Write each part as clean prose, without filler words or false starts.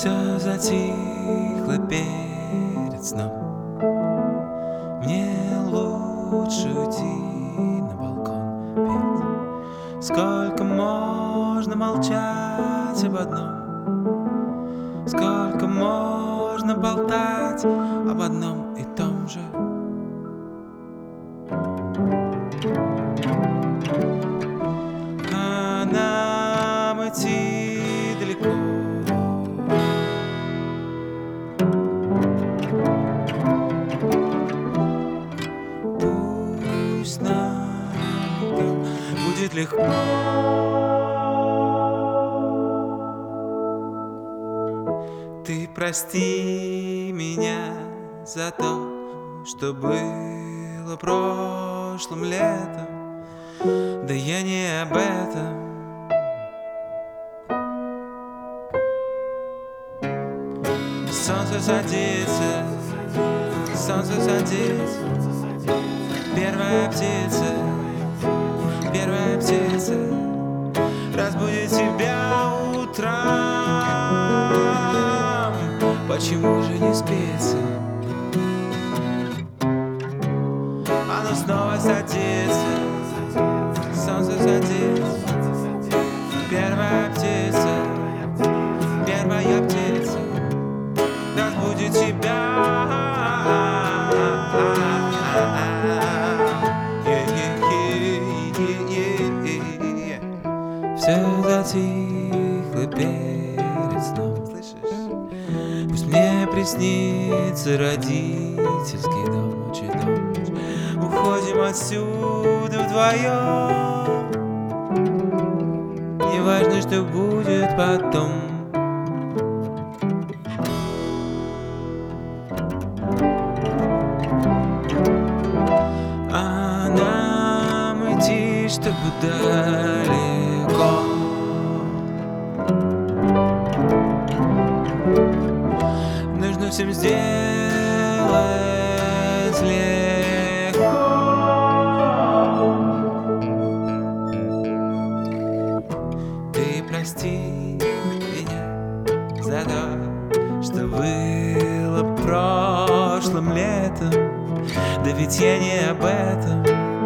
Все затихло перед сном. Мне лучше уйти на балкон петь. Сколько можно молчать об одном? Сколько можно болтать об одном и том же? А нам идти далеко. Пусть нам будет легко. Ты прости меня за то, что было прошлым летом. Да я не об этом. Солнце садится, солнце садится. Первая птица разбудит тебя утром. Почему же не спится? Оно снова садится, солнце садится. Первая птица разбудит тебя. Все затихло перед сном, слышишь? Пусть мне приснится родительский дом, отчий дом. Уходим отсюда вдвоем. Не важно, что будет потом. А нам идти, чтобы далеко. Нужно всем сделать легко. Ты прости меня за то, что было прошлым летом. Да ведь я не об этом.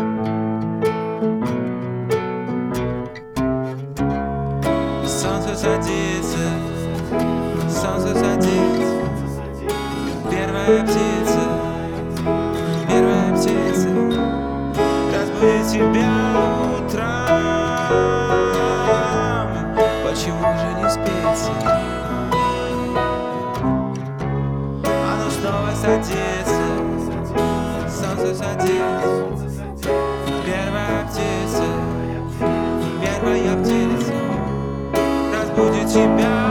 Солнце садится, солнце садится. Первая птица разбудит тебя утром. Почему же не спится? Оно снова садится, солнце садится. Первая птица разбудит тебя.